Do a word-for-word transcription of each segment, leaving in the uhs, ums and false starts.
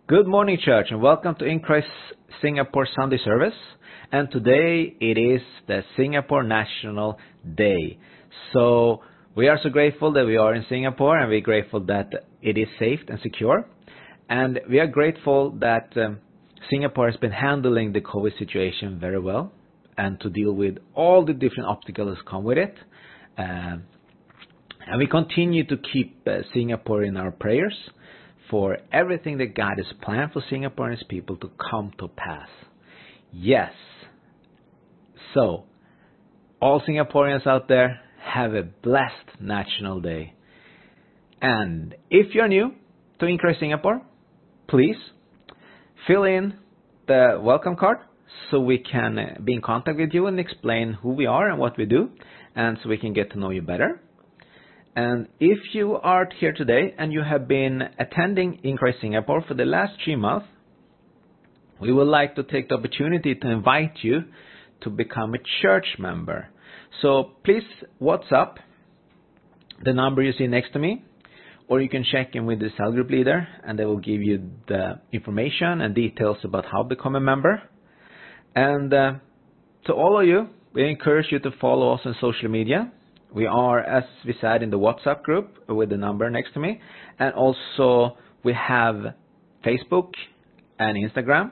Good morning, church, and welcome to In Christ Singapore Sunday service. And today it is the Singapore National Day. So we are so grateful that we are in Singapore, and we're grateful that it is safe and secure. And we are grateful that um, Singapore has been handling the COVID situation very well and to deal with all the different obstacles that come with it. Um, and we continue to keep uh, Singapore in our prayers for everything that God has planned for Singapore and His people to come to pass. Yes. So, all Singaporeans out there, have a blessed National Day. And if you're new to In Christ Singapore, please fill in the welcome card so we can be in contact with you and explain who we are and what we do, and so we can get to know you better. And if you are here today and you have been attending In Christ Singapore for the last three months, we would like to take the opportunity to invite you to become a church member. So please WhatsApp the number you see next to me, or you can check in with the cell group leader and they will give you the information and details about how to become a member. And uh, to all of you, we encourage you to follow us on social media. We are, as we said, in the WhatsApp group with the number next to me. And also we have Facebook and Instagram.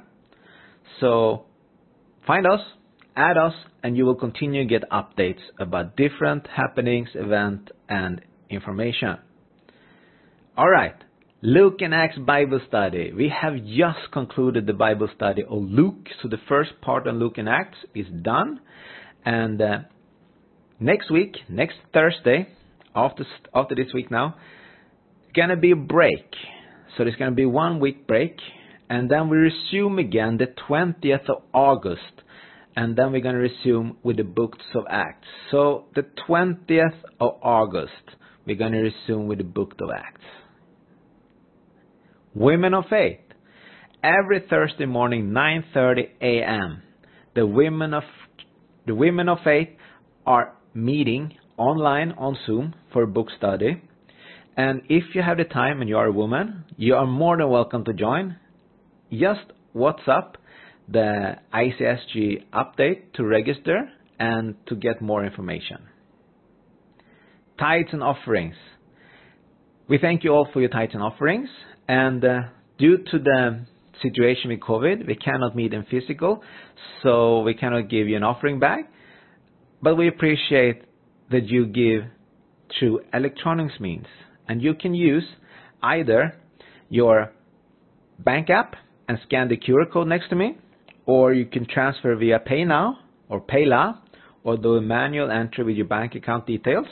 So find us, add us, and you will continue to get updates about different happenings, events, and information. All right. Luke and Acts Bible study. We have just concluded the Bible study of Luke. So the first part on Luke and Acts is done. And uh, next week, next Thursday, after after this week now, gonna be a break. So there's gonna be one week break, and then we resume again the twentieth of August, and then we're gonna resume with the books of Acts. So the twentieth of August, we're gonna resume with the book of Acts. Women of Faith, every Thursday morning, nine thirty a.m. The women of the women of faith are meeting online on Zoom for book study. And if you have the time and you are a woman, you are more than welcome to join. Just WhatsApp the I C S G update to register and to get more information. Tithes and offerings. We thank you all for your tithes and offerings. And uh, due to the situation with COVID, we cannot meet in physical, so we cannot give you an offering bag. But we appreciate that you give through electronics means. And you can use either your bank app and scan the Q R code next to me, or you can transfer via PayNow or Payla, or do a manual entry with your bank account details.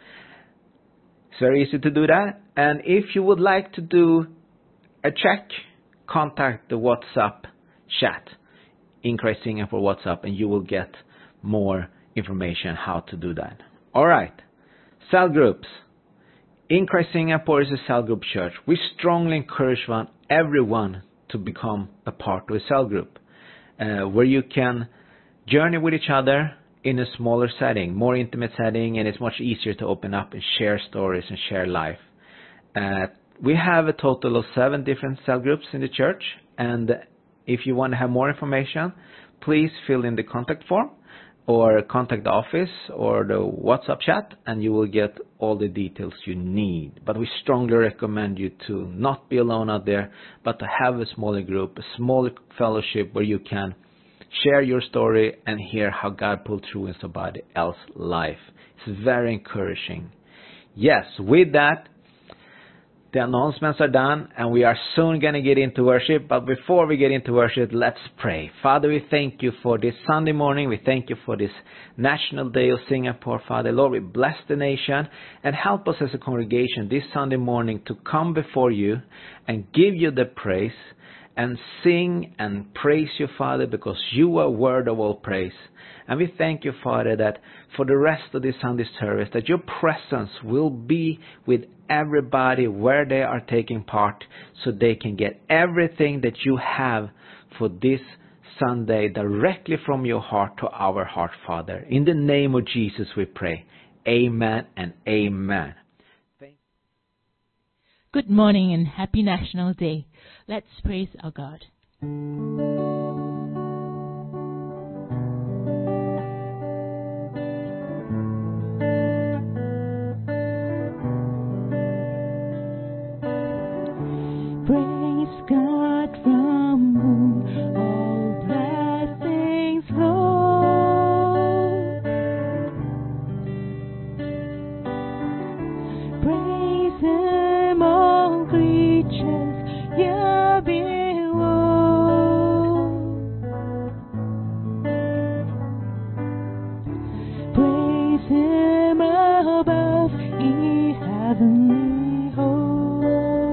It's very easy to do that. And if you would like to do a check, contact the WhatsApp chat, In Christ Singapore WhatsApp, and you will get more information how to do that. All right. Cell groups. In Christ Singapore is a cell group church. We strongly encourage one, everyone to become a part of a cell group uh, where you can journey with each other in a smaller setting, more intimate setting, and it's much easier to open up and share stories and share life. Uh, we have a total of seven different cell groups in the church, and if you want to have more information, please fill in the contact form or contact the office or the WhatsApp chat, and you will get all the details you need. But we strongly recommend you to not be alone out there, but to have a smaller group, a smaller fellowship where you can share your story and hear how God pulled through in somebody else's life. It's very encouraging. Yes, with that, the announcements are done, and we are soon going to get into worship. But before we get into worship, let's pray. Father, we thank you for this Sunday morning. We thank you for this National Day of Singapore, Father. Lord, we bless the nation and help us as a congregation this Sunday morning to come before you and give you the praise and sing and praise you, Father, because you are worthy of all praise. And we thank you, Father, that for the rest of this Sunday service, that your presence will be with everybody where they are taking part, so they can get everything that you have for this Sunday directly from your heart to our heart, Father. In the name of Jesus we pray. Amen and amen. Good morning and happy National Day. Let's praise our God. Praise God from whom all blessings flow. Praise Him, all creatures here below. Praise Him above, ye heavenly hosts.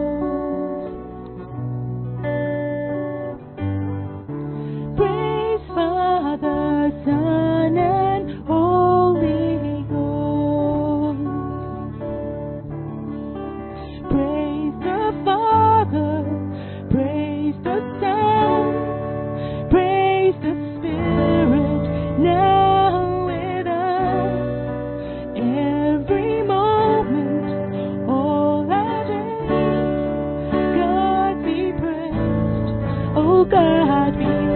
Praise Father, Son, and Holy Ghost. Praise the Father, praise the Son, praise the Spirit, now with us, every moment, all our days. God be praised, oh God be praised.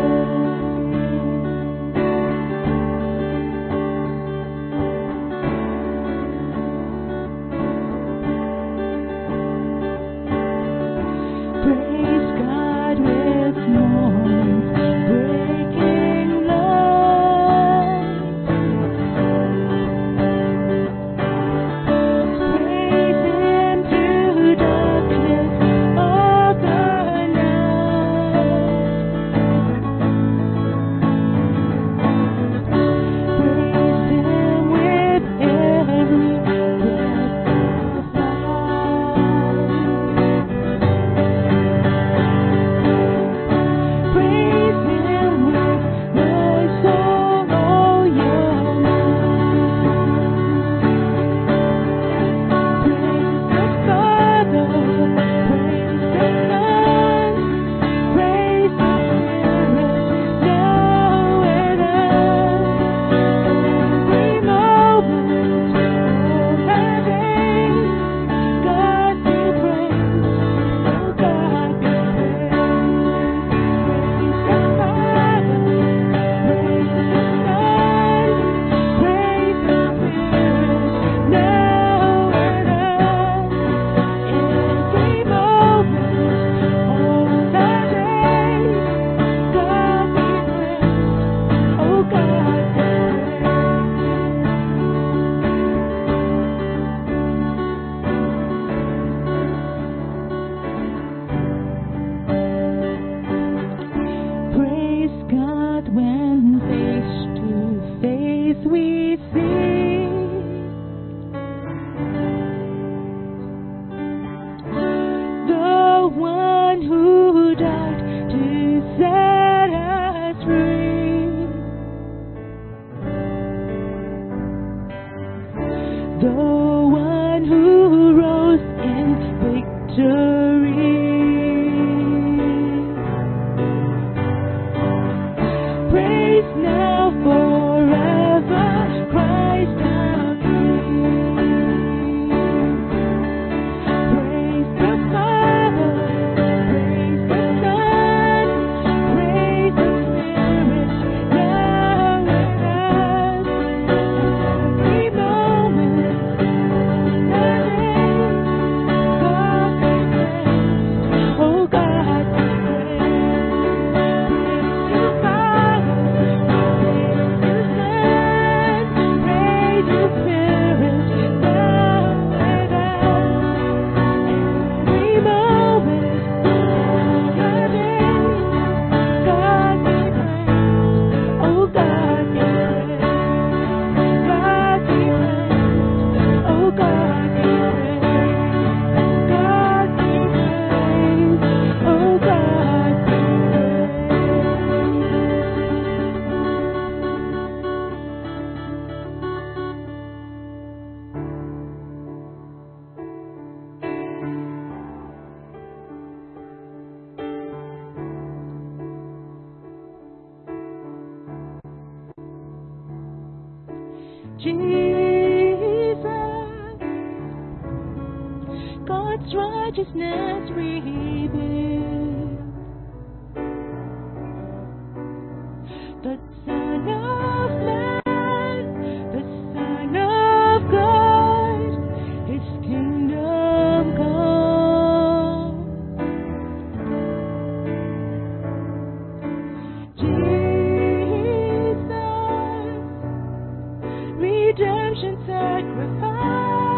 Praise God with mornings breaking light. Praise Him through darkness of the night. Praise Him with every breath of life. Praise Him with my soul, oh your mind. Praise the Father, praise the Son, praise the Spirit, now and every moment, all our days. God be praised, oh God be praised. Praise the Father, praise the Son, praise the Spirit, now and every moment, all our days. God be praised, oh God be praised. Praise God when face to face we see the one who died to set us free, the one who rose in victory. Praise now, forever, Christ our King. Praise the Father, praise the Son, praise the Spirit, now with us, every moment, all our days. God be praised, oh God be praised. Praise you, Father, praise you, Son, praise you, Spirit, now with us, every moment, all our days. God be praised, oh God be praised. God be praised, oh God be praised. God be praised, oh God be praised. Jesus, God's right. righteousness revealed. The Son of Man, the Son of God, His kingdom come. Jesus, redemption sacrifice.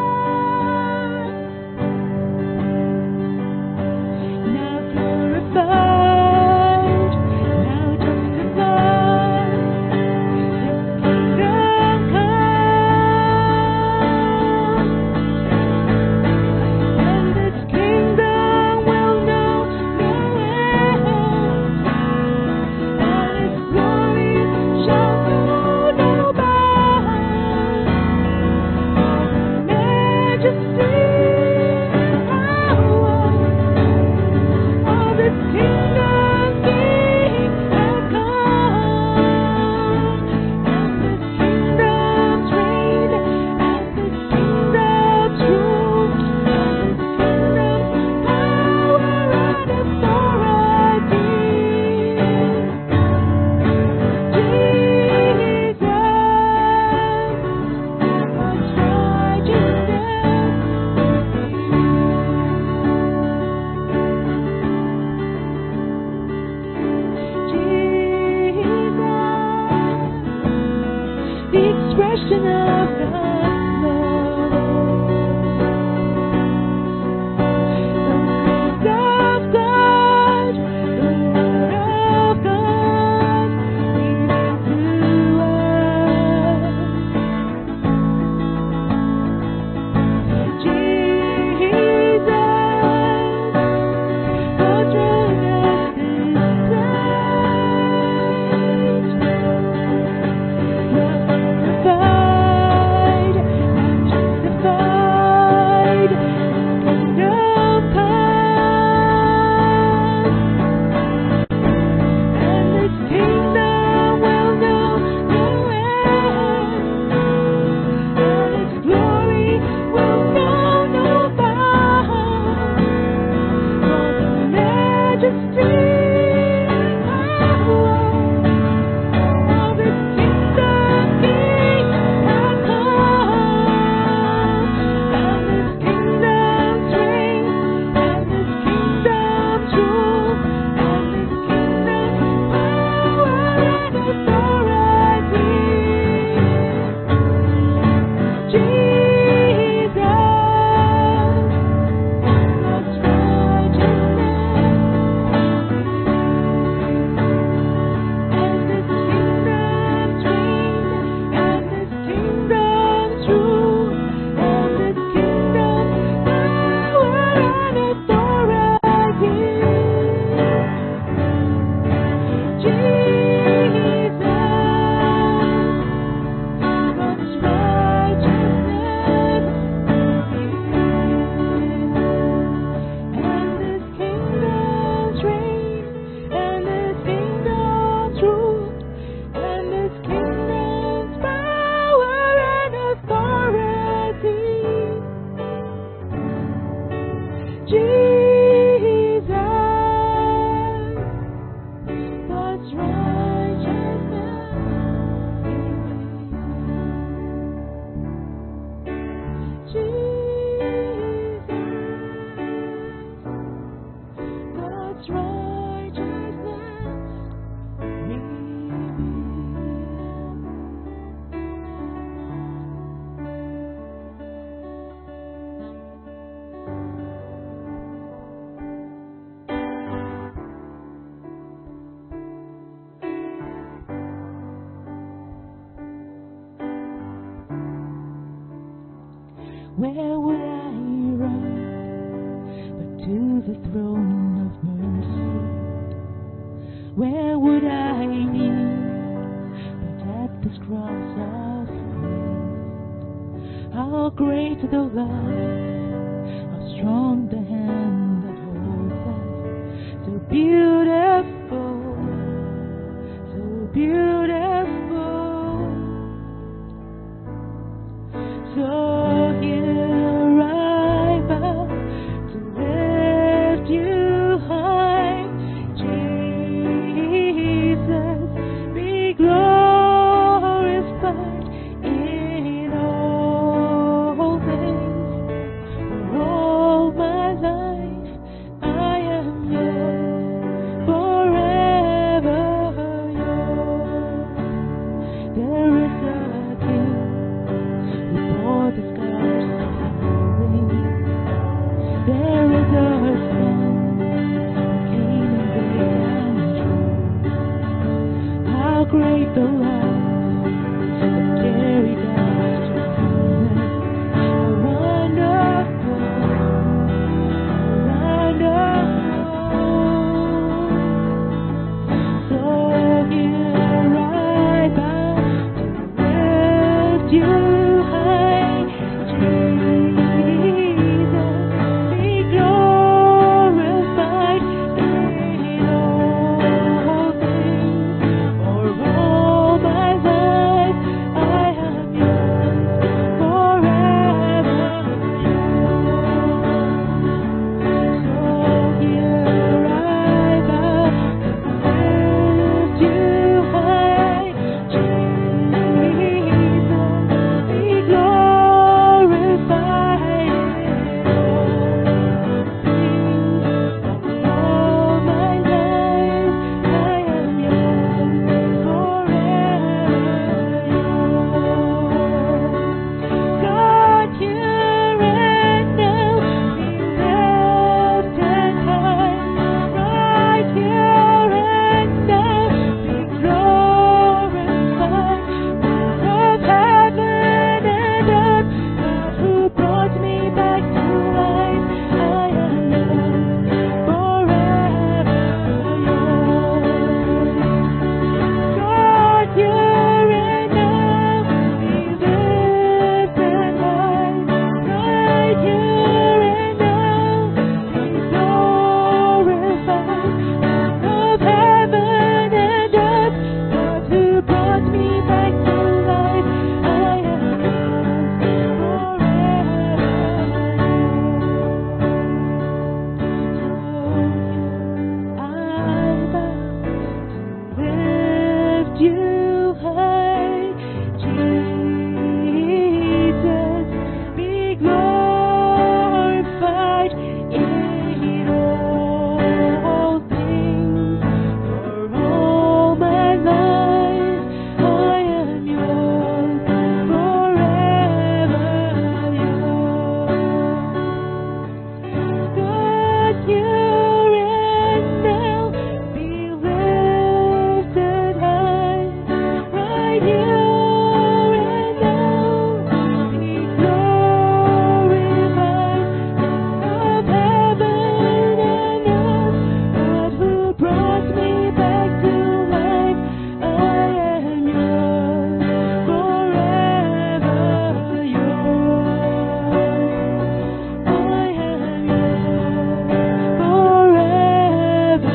Now glorified, now justified, His kingdom come, and this kingdom will know no end, and His glory shall know no bound. All the majesty and power of His kingdom King has come, and this kingdom's reign, and this kingdom's rule, and this kingdom's power and authority. Jesus, God's righteousness, the expression of God's love, the grace of God, the word of God revealed to us. Jesus, God's reign at this place. Now glorified, now justified, His kingdom come, and this kingdom will know no end, and His glory will know no bound. For the majesty and power of His kingdom King has come, and this kingdom's reign, and this kingdom's rule, and this kingdom's power and authority. Jesus, God's righteousness, and this kingdom's reign, and this kingdom's rule, and this kingdom's power and authority. Jesus, God's righteousness, and this kingdom's reign, and this kingdom's rule, and this kingdom's power and authority. Jesus, God's righteousness, Jesus, God's righteousness Where would I run but to the throne of mercy? Where would I kneel but at this cross of faith? How great the love, how strong the hand that holds us, so beautiful, so beautiful. So here I bow to the light that carried us to heaven. How wonderful, wonderful. So here I bow to lift you high, Jesus, be glorified in all things. For all my life I am yours, forever yours. So here I bow to lift you high, Jesus, be glorified in all things. For all my life I am yours, forever yours. God, here and now, be lifted high. Right here and now, be glorified. Lord of heaven and earth, God who brought me back to life, I am yours, forever yours. God, here and now, be lifted high. Right here and now, be glorified. Lord of heaven and earth, God who brought me back to life, I am yours, forever yours. So here I bow to lift you high, Jesus, be glorified in all things. For all my life I am yours, forever yours. God, here and now, be lifted high. Right here and now, be glorified. Of heaven and earth, God who brought me back to life, I am yours, forever yours. I am yours, forever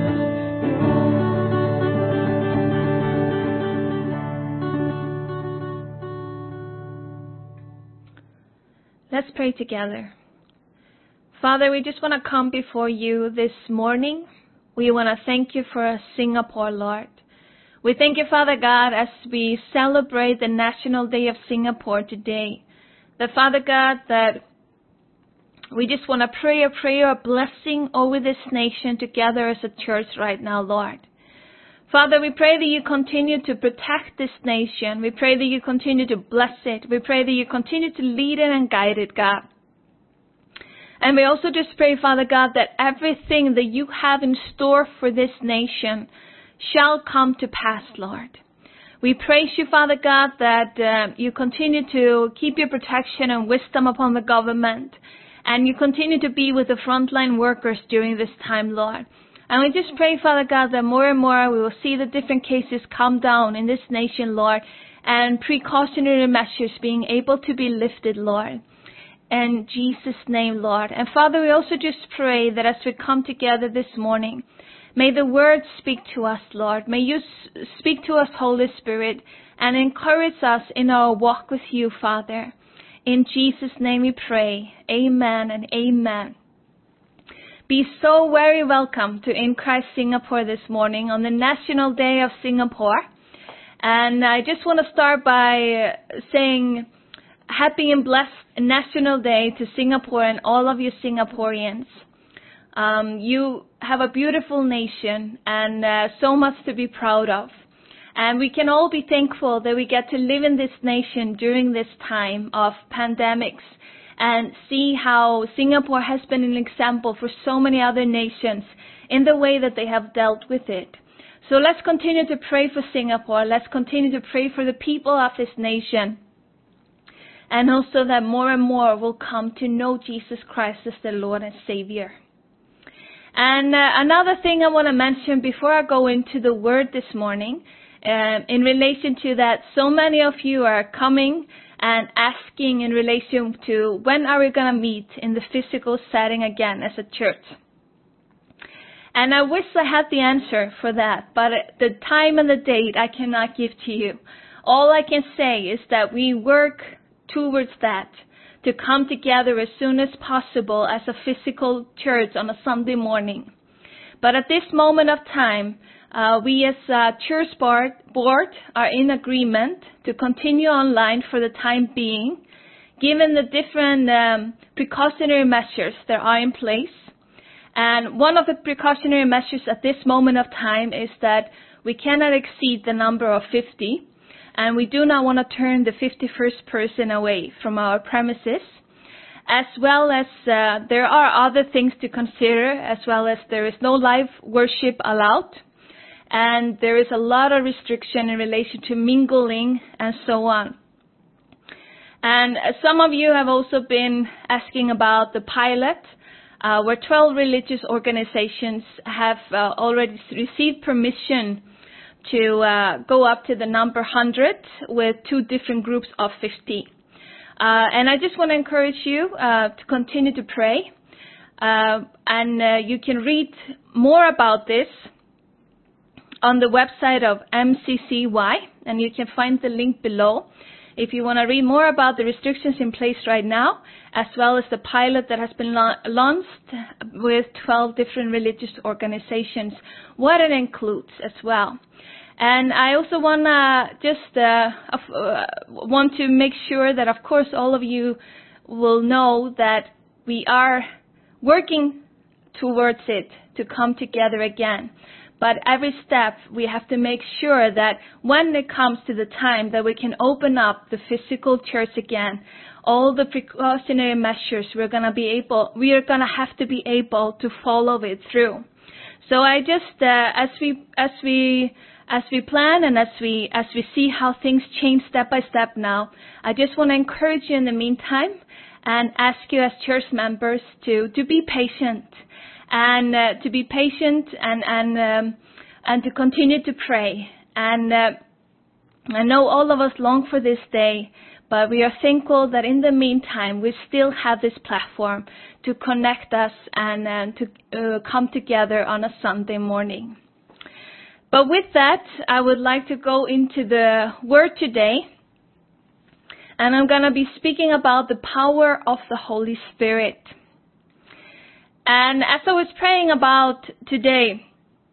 Let's pray together. Father, we just want to come before you this morning. We want to thank you for Singapore, Lord. We thank you, Father God, as we celebrate the National Day of Singapore today. That, Father God, that we just want to pray a prayer of blessing over this nation together as a church right now, Lord. Father, we pray that you continue to protect this nation. We pray that you continue to bless it. We pray that you continue to lead it and guide it, God. And we also just pray, Father God, that everything that you have in store for this nation shall come to pass, Lord. We praise you, Father God, that uh, you continue to keep your protection and wisdom upon the government. And you continue to be with the frontline workers during this time, Lord. And we just pray, Father God, that more and more we will see the different cases come down in this nation, Lord, and precautionary measures being able to be lifted, Lord. In Jesus' name, Lord. And Father, we also just pray that as we come together this morning, may the word speak to us, Lord. May you speak to us, Holy Spirit, and encourage us in our walk with you, Father. In Jesus' name we pray. Amen and amen. Be so very welcome to In Christ Singapore this morning on the National Day of Singapore. And I just want to start by saying happy and blessed National Day to Singapore and all of you Singaporeans. Um, you have a beautiful nation and uh, so much to be proud of. And we can all be thankful that we get to live in this nation during this time of pandemics and see how Singapore has been an example for so many other nations in the way that they have dealt with it. So let's continue to pray for Singapore. Let's continue to pray for the people of this nation. And also that more and more will come to know Jesus Christ as their Lord and Savior. And uh, another thing I want to mention before I go into the word this morning, um, in relation to that, so many of you are coming and asking in relation to when are we going to meet in the physical setting again as a church. And I wish I had the answer for that, but the time and the date I cannot give to you. All I can say is that we work towards that, to come together as soon as possible as a physical church on a Sunday morning. But at this moment of time, uh, we as a church board, board are in agreement to continue online for the time being, given the different um, precautionary measures that are in place. And one of the precautionary measures at this moment of time is that we cannot exceed the number of fifty. And we do not want to turn the fifty-first person away from our premises, as well as uh, there are other things to consider, as well as there is no live worship allowed, and there is a lot of restriction in relation to mingling and so on. And some of you have also been asking about the pilot, uh, where twelve religious organizations have uh, already received permission to uh, go up to the number one hundred with two different groups of fifty. Uh, and I just want to encourage you uh, to continue to pray. Uh, and uh, you can read more about this on the website of M C C Y, and you can find the link below if you want to read more about the restrictions in place right now, as well as the pilot that has been la- launched with twelve different religious organizations, what it includes as well. And I also want to just uh, uh, want to make sure that, of course, all of you will know that we are working towards it to come together again. But every step, we have to make sure that when it comes to the time that we can open up the physical church again, all the precautionary measures we're going to be able, we are going to have to be able to follow it through. So I just, uh, as we, as we, as we plan and as we, as we see how things change step by step now, I just want to encourage you in the meantime and ask you as church members to, to be patient and uh, to be patient and, and, um, and to continue to pray. And, uh, I know all of us long for this day, but we are thankful that in the meantime, we still have this platform to connect us and, and to uh, come together on a Sunday morning. But with that, I would like to go into the word today. And I'm going to be speaking about the power of the Holy Spirit. And as I was praying about today,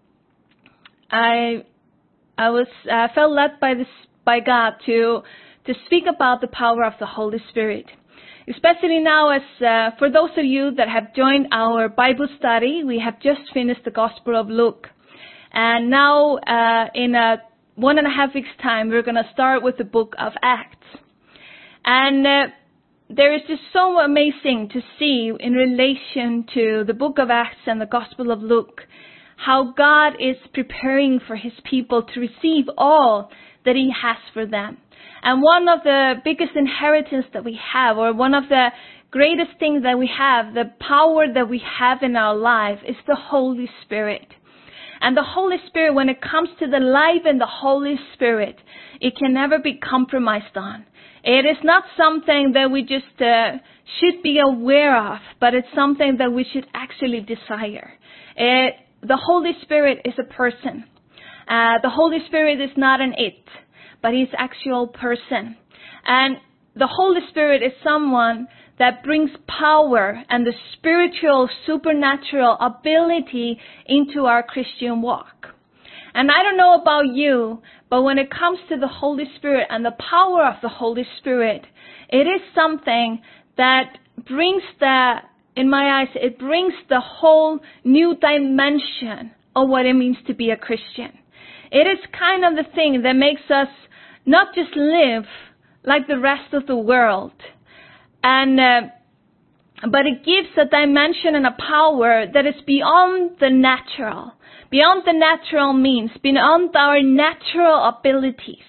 I I was uh, felt led by this by God to to speak about the power of the Holy Spirit. Especially now, as uh, for those of you that have joined our Bible study, we have just finished the Gospel of Luke. And now, uh, in a one and a half weeks' time, we're going to start with the book of Acts. And uh, there is just so amazing to see in relation to the book of Acts and the Gospel of Luke, how God is preparing for His people to receive all that He has for them. And one of the biggest inheritance that we have, or one of the greatest things that we have, the power that we have in our life, is the Holy Spirit. And the Holy Spirit, when it comes to the life in the Holy Spirit, it can never be compromised on. It is not something that we just uh, should be aware of, but it's something that we should actually desire. It, the Holy Spirit is a person. Uh, the Holy Spirit is not an it, but He's actual person. And the Holy Spirit is someone that brings power and the spiritual, supernatural ability into our Christian walk. And I don't know about you, but when it comes to the Holy Spirit and the power of the Holy Spirit, it is something that brings the, in my eyes, it brings the whole new dimension of what it means to be a Christian. It is kind of the thing that makes us not just live like the rest of the world. And uh, but it gives a dimension and a power that is beyond the natural, beyond the natural means, beyond our natural abilities.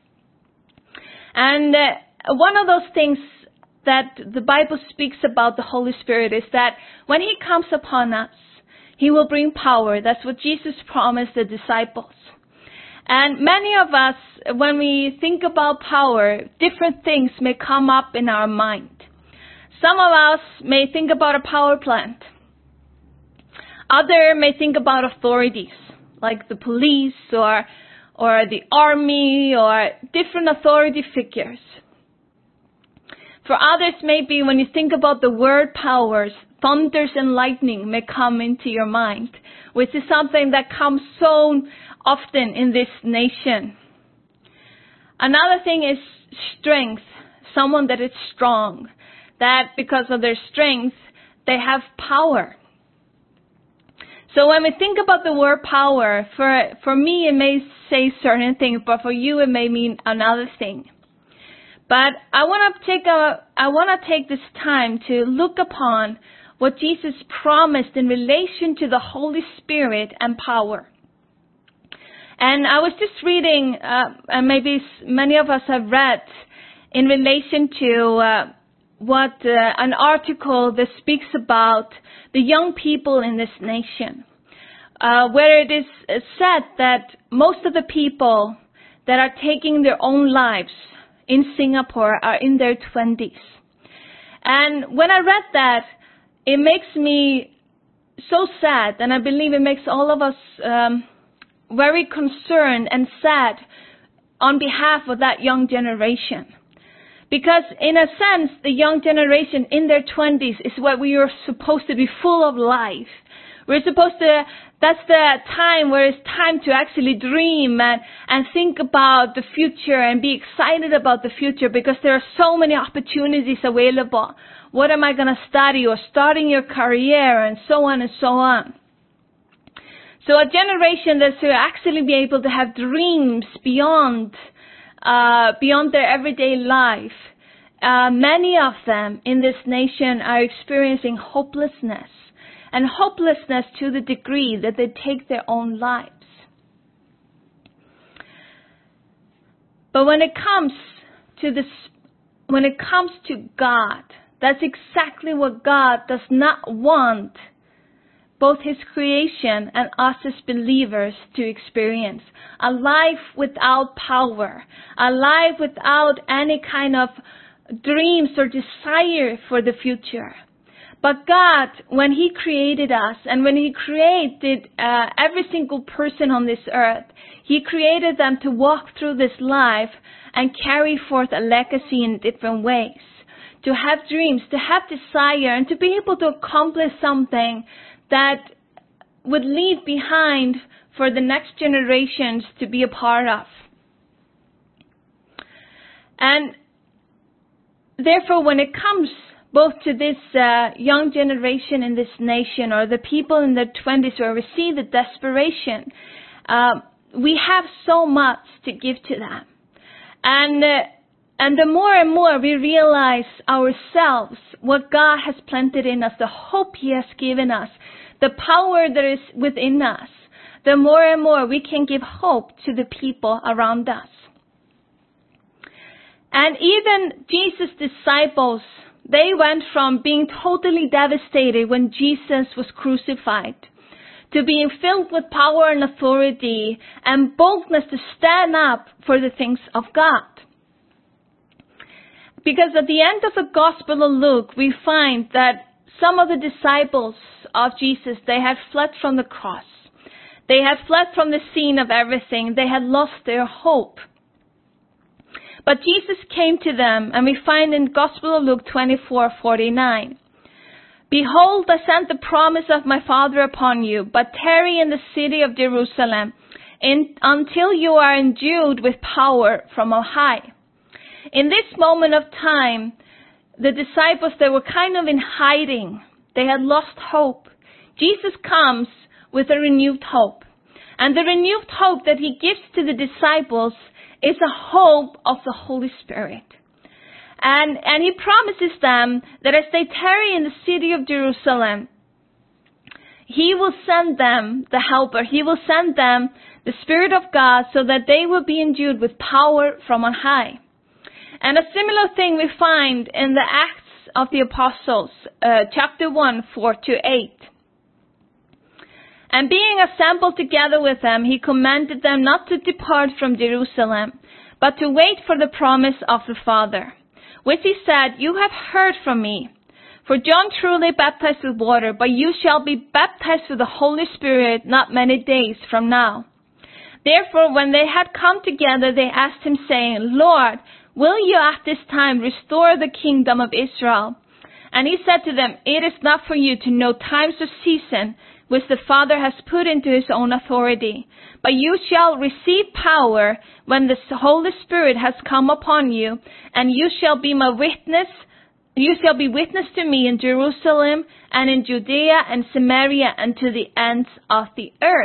And uh, one of those things that the Bible speaks about the Holy Spirit is that when He comes upon us, He will bring power. That's what Jesus promised the disciples. And many of us, when we think about power, different things may come up in our mind. Some of us may think about a power plant. Others may think about authorities, like the police or, or the army or different authority figures. For others, maybe when you think about the word powers, thunders and lightning may come into your mind, which is something that comes so often in this nation. Another thing is strength, someone that is strong, that because of their strength, they have power. So when we think about the word power, for, for me it may say certain things, but for you it may mean another thing. But I want to take a, I want to take this time to look upon what Jesus promised in relation to the Holy Spirit and power. And I was just reading, uh, and maybe many of us have read, in relation to uh, what uh, an article that speaks about the young people in this nation, uh, where it is said that most of the people that are taking their own lives in Singapore are in their twenties. And when I read that, it makes me so sad, and I believe it makes all of us um, very concerned and sad on behalf of that young generation. Because in a sense, the young generation in their twenties is what we are supposed to be full of life. We're supposed to, that's the time where it's time to actually dream and, and think about the future and be excited about the future, because there are so many opportunities available. What am I going to study, or starting your career, and so on and so on. So a generation that's to actually be able to have dreams beyond, uh, beyond their everyday life. Uh, many of them in this nation are experiencing hopelessness. And hopelessness to the degree that they take their own lives. But when it comes to this, when it comes to God, that's exactly what God does not want both His creation and us as believers to experience. A life without power, a life without any kind of dreams or desire for the future. But God, when He created us, and when He created uh, every single person on this earth, He created them to walk through this life and carry forth a legacy in different ways. To have dreams, to have desire, and to be able to accomplish something that would leave behind for the next generations to be a part of. And therefore, when it comes both to this uh, young generation in this nation, or the people in their twenties, where we see the desperation, uh, we have so much to give to them. And, uh, and the more and more we realize ourselves what God has planted in us, the hope He has given us, the power that is within us, the more and more we can give hope to the people around us. And even Jesus' disciples, they went from being totally devastated when Jesus was crucified to being filled with power and authority and boldness to stand up for the things of God. Because at the end of the Gospel of Luke, we find that some of the disciples of Jesus, they had fled from the cross. They had fled from the scene of everything. They had lost their hope. But Jesus came to them, and we find in Gospel of Luke twenty-four forty-nine. Behold, I send the promise of my Father upon you, but tarry in the city of Jerusalem in, until you are endued with power from on high. In this moment of time, the disciples, they were kind of in hiding. They had lost hope. Jesus comes with a renewed hope. And the renewed hope that He gives to the disciples is a hope of the Holy Spirit. And, and he promises them that as they tarry in the city of Jerusalem, he will send them the helper. He will send them the Spirit of God so that they will be endued with power from on high. And a similar thing we find in the Acts of the Apostles, uh, chapter one, four to eight. And being assembled together with them, he commanded them not to depart from Jerusalem, but to wait for the promise of the Father, which he said, you have heard from me. For John truly baptized with water, but you shall be baptized with the Holy Spirit not many days from now. Therefore, when they had come together, they asked him, saying, Lord, will you at this time restore the kingdom of Israel? And he said to them, it is not for you to know times or season which the Father has put into his own authority. But you shall receive power when the Holy Spirit has come upon you, and you shall be my witness. You shall be witness to me in Jerusalem and in Judea and Samaria and to the ends of the earth.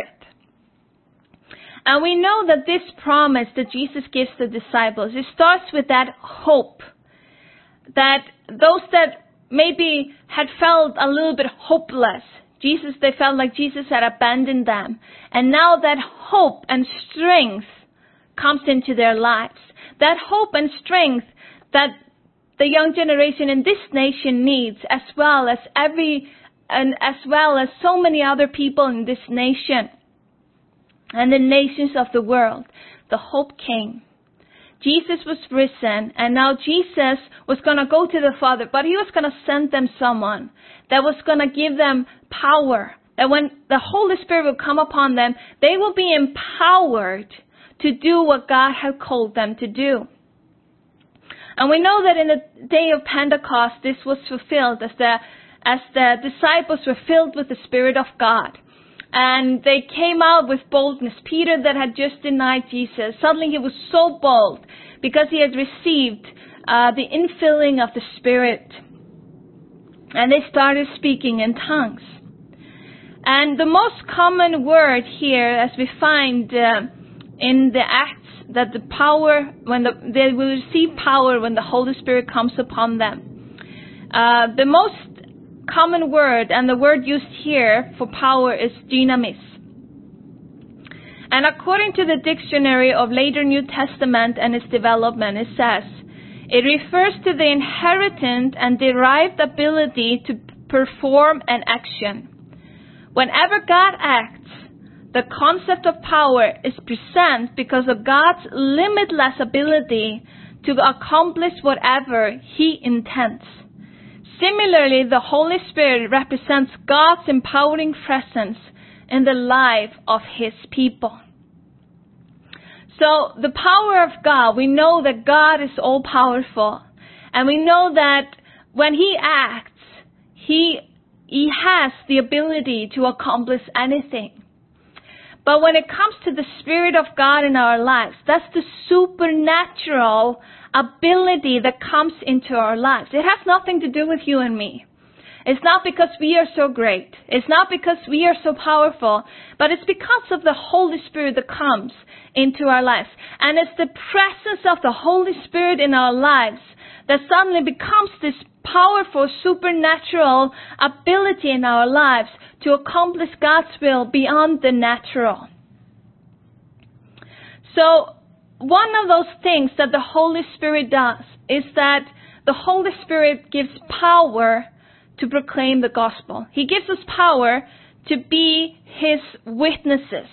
And we know that this promise that Jesus gives the disciples, it starts with that hope that those that maybe had felt a little bit hopeless, Jesus, they felt like Jesus had abandoned them. And now that hope and strength comes into their lives. That hope and strength that the young generation in this nation needs, as well as every, and as well as so many other people in this nation and the nations of the world. The hope came. Jesus was risen, and now Jesus was going to go to the Father, but he was going to send them someone that was going to give them power. That when the Holy Spirit will come upon them, they will be empowered to do what God had called them to do. And we know that in the day of Pentecost, this was fulfilled as the, as the disciples were filled with the Spirit of God. And they came out with boldness. Peter, that had just denied Jesus, suddenly he was so bold because he had received uh, the infilling of the Spirit. And they started speaking in tongues. And the most common word here, as we find uh, in the Acts, that the power, when the, they will receive power when the Holy Spirit comes upon them. Uh, the most common word, and the word used here for power, is dynamis. And according to the dictionary of later New Testament and its development, it says, it refers to the inherent and derived ability to perform an action. Whenever God acts, the concept of power is present because of God's limitless ability to accomplish whatever he intends. Similarly, the Holy Spirit represents God's empowering presence in the life of his people. So the power of God, we know that God is all powerful. And we know that when he acts, he, he has the ability to accomplish anything. But when it comes to the Spirit of God in our lives, that's the supernatural ability that comes into our lives. It has nothing to do with you and me. It's not because we are so great. It's not because we are so powerful. But it's because of the Holy Spirit that comes into our lives. And it's the presence of the Holy Spirit in our lives that suddenly becomes this powerful supernatural ability in our lives to accomplish God's will beyond the natural. So one of those things that the Holy Spirit does is that the Holy Spirit gives power to proclaim the gospel. He gives us power to be his witnesses.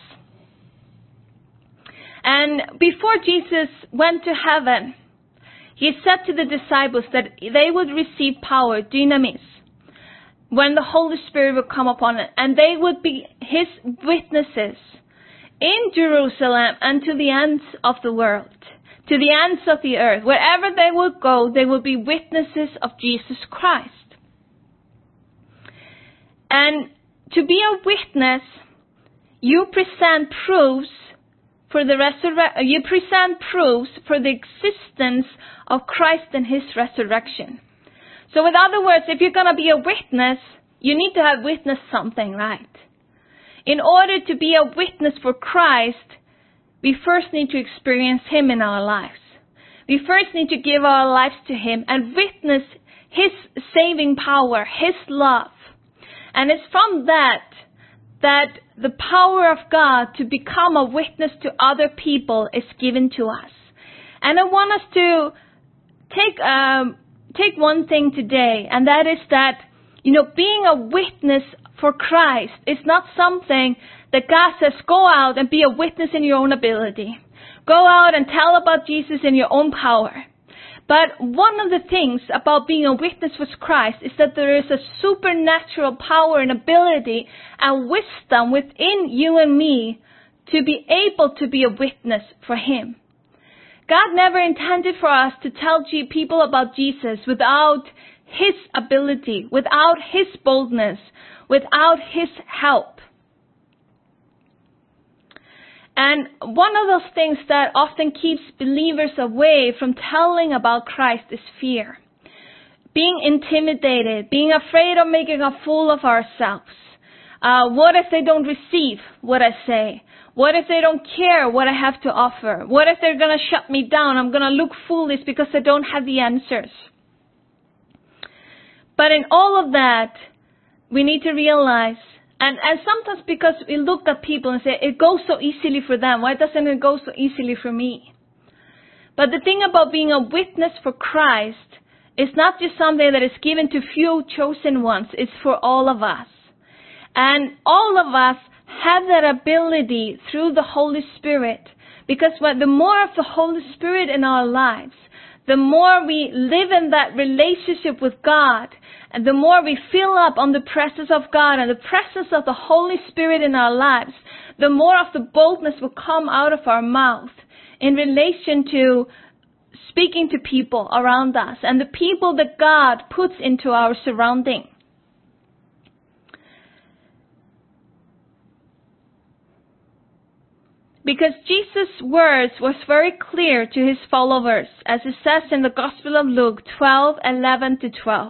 And before Jesus went to heaven, he said to the disciples that they would receive power, dynamis, when the Holy Spirit would come upon them, and they would be his witnesses in Jerusalem and to the ends of the world, to the ends of the earth. Wherever they would go, they would be witnesses of Jesus Christ. And to be a witness, you present proofs for the resurrection. You present proofs for the existence of Christ and his resurrection. So in other words, if you're going to be a witness, you need to have witnessed something, right? In order to be a witness for Christ, we first need to experience him in our lives. we first need to give our lives to Him and witness His saving power, His love. And it's from that that the power of God to become a witness to other people is given to us. And I want us to take um, take one thing today, and that is that, you know, being a witness for Christ is not something that God says, go out and be a witness in your own ability. Go out and tell about Jesus in your own power. But one of the things about being a witness for Christ is that there is a supernatural power and ability and wisdom within you and me to be able to be a witness for Him. God never intended for us to tell people about Jesus without His ability, without His boldness, without His help. And one of those things that often keeps believers away from telling about Christ is fear. Being intimidated, being afraid of making a fool of ourselves. Uh, what if they don't receive what I say? What if they don't care what I have to offer? What if they're going to shut me down? I'm going to look foolish because I don't have the answers. But in all of that, we need to realize, and, and sometimes because we look at people and say, it goes so easily for them, why doesn't it go so easily for me? But the thing about being a witness for Christ is not just something that is given to few chosen ones, it's for all of us. And all of us have that ability through the Holy Spirit, because when the more of the Holy Spirit in our lives, the more we live in that relationship with God, and the more we fill up on the presence of God and the presence of the Holy Spirit in our lives, the more of the boldness will come out of our mouth in relation to speaking to people around us and the people that God puts into our surrounding. Because Jesus' words was very clear to His followers, as it says in the Gospel of Luke twelve, eleven to twelve.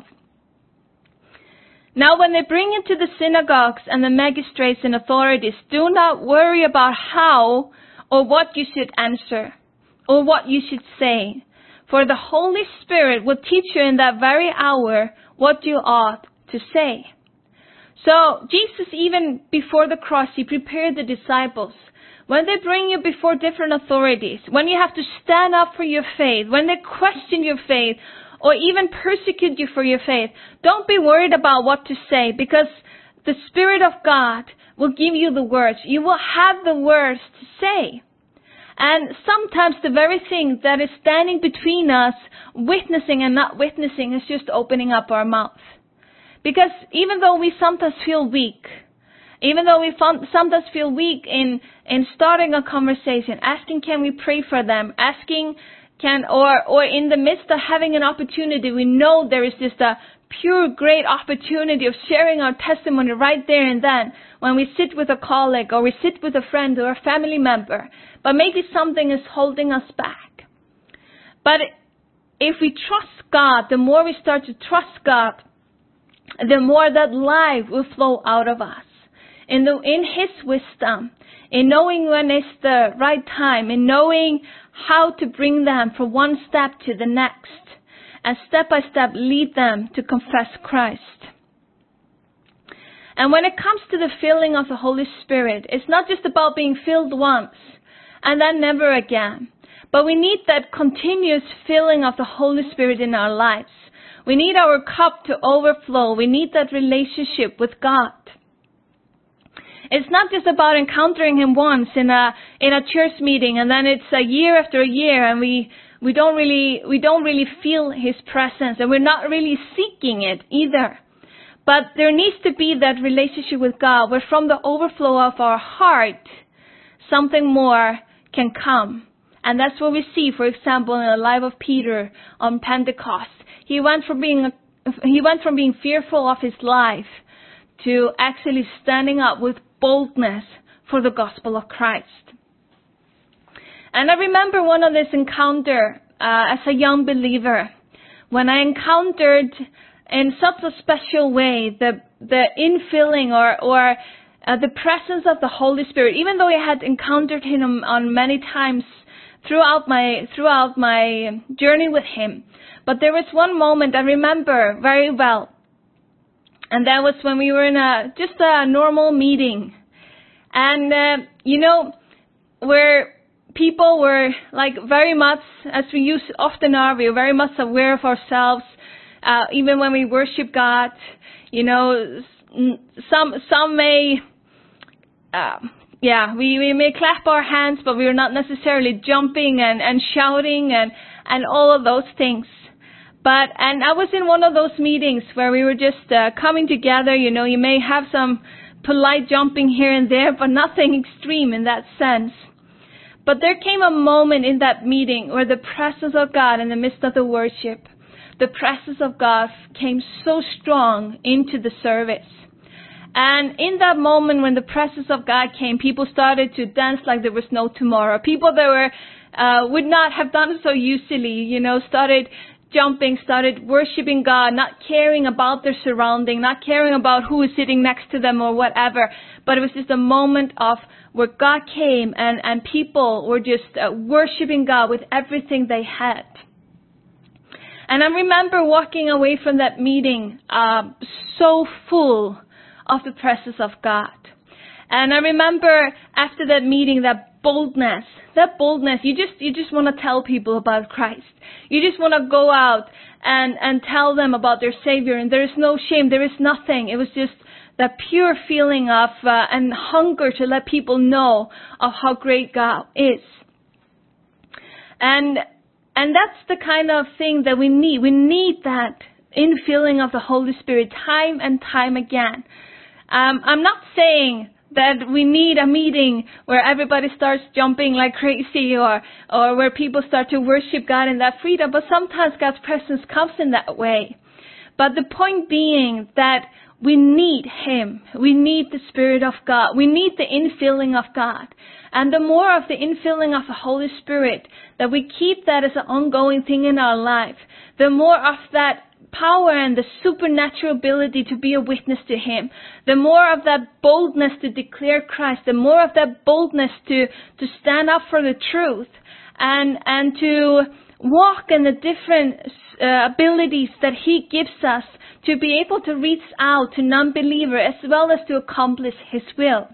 Now when they bring you to the synagogues and the magistrates and authorities, do not worry about how or what you should answer or what you should say. For the Holy Spirit will teach you in that very hour what you ought to say. So Jesus, even before the cross, He prepared the disciples. When they bring you before different authorities, when you have to stand up for your faith, when they question your faith, or even persecute you for your faith, don't be worried about what to say, because the Spirit of God will give you the words. You will have the words to say. And sometimes the very thing that is standing between us, witnessing and not witnessing, is just opening up our mouth. Because even though we sometimes feel weak, even though we sometimes feel weak in, in starting a conversation, asking can we pray for them, asking can, or, or in the midst of having an opportunity, we know there is just a pure great opportunity of sharing our testimony right there and then when we sit with a colleague or we sit with a friend or a family member. But maybe something is holding us back. But if we trust God, the more we start to trust God, the more that life will flow out of us. In, the, in His wisdom, in knowing when is the right time, in knowing how to bring them from one step to the next, and step by step lead them to confess Christ. And when it comes to the filling of the Holy Spirit, it's not just about being filled once and then never again, but we need that continuous filling of the Holy Spirit in our lives. We need our cup to overflow. We need that relationship with God. It's not just about encountering Him once in a in a church meeting, and then it's a year after a year, and we we don't really we don't really feel His presence, and we're not really seeking it either. But there needs to be that relationship with God, where from the overflow of our heart, something more can come, and that's what we see. For example, in the life of Peter on Pentecost, he went from being a, he went from being fearful of his life to actually standing up with boldness for the gospel of Christ. And I remember one of this encounter uh, as a young believer, when I encountered in such a special way the the infilling or or uh, the presence of the Holy Spirit. Even though I had encountered Him on many times throughout my throughout my journey with Him. But there was one moment I remember very well, and that was when we were in a just a normal meeting, and uh, you know, where people were like very much, as we use often are, we are very much aware of ourselves, uh, even when we worship God. You know, some some may, uh, yeah, we, we may clap our hands, but we are not necessarily jumping and, and shouting and, and all of those things. But, and I was in one of those meetings where we were just uh, coming together. You know, you may have some polite jumping here and there, but nothing extreme in that sense. But there came a moment in that meeting where the presence of God in the midst of the worship, the presence of God came so strong into the service. And in that moment when the presence of God came, people started to dance like there was no tomorrow. People that were uh, would not have done so usually, you know, started jumping, started worshiping God, not caring about their surrounding, not caring about who is sitting next to them or whatever. But it was just a moment of where God came and, and people were just uh, worshiping God with everything they had. And I remember walking away from that meeting uh, so full of the presence of God. And I remember after that meeting, that boldness, that boldness, you just you just want to tell people about Christ. You just want to go out and, and tell them about their Savior. And there is no shame, there is nothing. It was just that pure feeling of uh, and hunger to let people know of how great God is. And And that's the kind of thing that we need. We need that infilling of the Holy Spirit time and time again. Um, I'm not saying that we need a meeting where everybody starts jumping like crazy or, or where people start to worship God in that freedom, but sometimes God's presence comes in that way. But the point being that we need Him. We need the Spirit of God. We need the infilling of God. And the more of the infilling of the Holy Spirit, that we keep that as an ongoing thing in our life, the more of that power and the supernatural ability to be a witness to Him, the more of that boldness to declare Christ, the more of that boldness to, to stand up for the truth and, and to walk in the different uh, abilities that He gives us to be able to reach out to non-believers as well as to accomplish His will.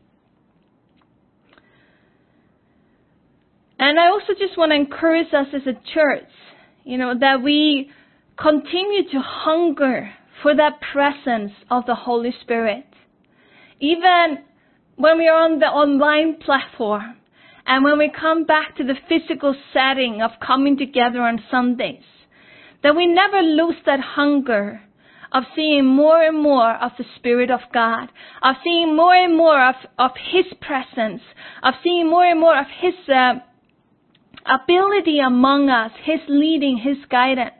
And I also just want to encourage us as a church, you know, that we continue to hunger for that presence of the Holy Spirit. Even when we are on the online platform and when we come back to the physical setting of coming together on Sundays, that we never lose that hunger of seeing more and more of the Spirit of God, of seeing more and more of, of His presence, of seeing more and more of His uh, ability among us, His leading, His guidance.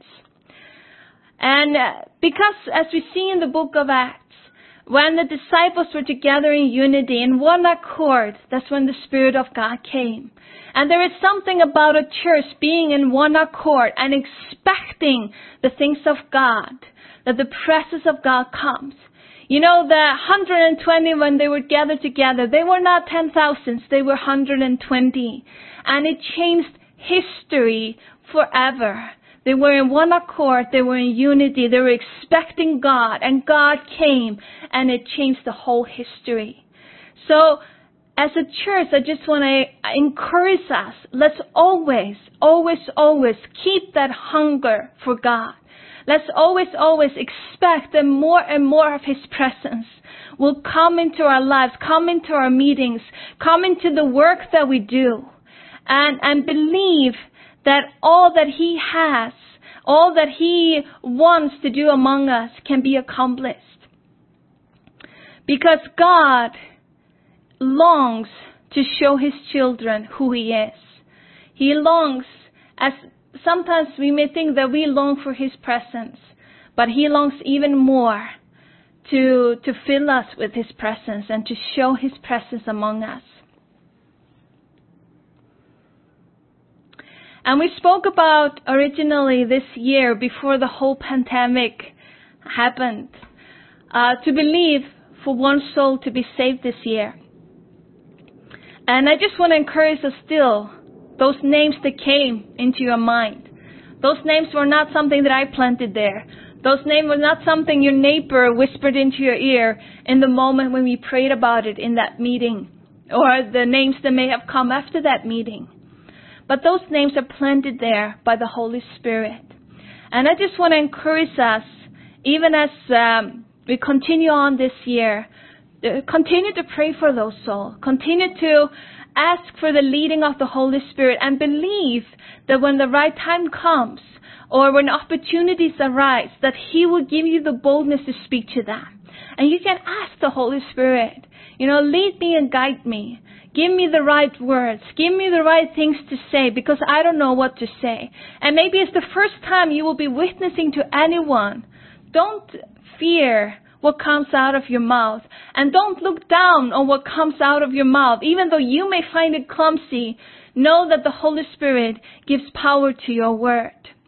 And uh, because as we see in the book of Acts, when the disciples were together in unity, in one accord, that's when the Spirit of God came. And there is something about a church being in one accord and expecting the things of God, that the presence of God comes. You know, the one hundred twenty, when they were gathered together, they were not ten thousands, they were one hundred twenty. And it changed history forever. They were in one accord, they were in unity, they were expecting God, and God came, and it changed the whole history. So, as a church, I just want to encourage us, let's always, always, always keep that hunger for God. Let's always, always expect that more and more of His presence will come into our lives, come into our meetings, come into the work that we do, and, and believe that all that He has, all that He wants to do among us can be accomplished. Because God longs to show His children who He is. He longs, as sometimes we may think that we long for His presence, but He longs even more to, to fill us with His presence and to show His presence among us. And we spoke about originally this year, before the whole pandemic happened, uh, to believe for one soul to be saved this year. And I just want to encourage us still those names that came into your mind. Those names were not something that I planted there. Those names were not something your neighbor whispered into your ear in the moment when we prayed about it in that meeting, or the names that may have come after that meeting. But those names are planted there by the Holy Spirit. And I just want to encourage us, even as um, we continue on this year, uh, continue to pray for those souls. Continue to ask for the leading of the Holy Spirit and believe that when the right time comes or when opportunities arise, that He will give you the boldness to speak to them. And you can ask the Holy Spirit, you know, lead me and guide me. Give me the right words. Give me the right things to say, because I don't know what to say. And maybe it's the first time you will be witnessing to anyone. Don't fear what comes out of your mouth. And don't look down on what comes out of your mouth. Even though you may find it clumsy, know that the Holy Spirit gives power to your word.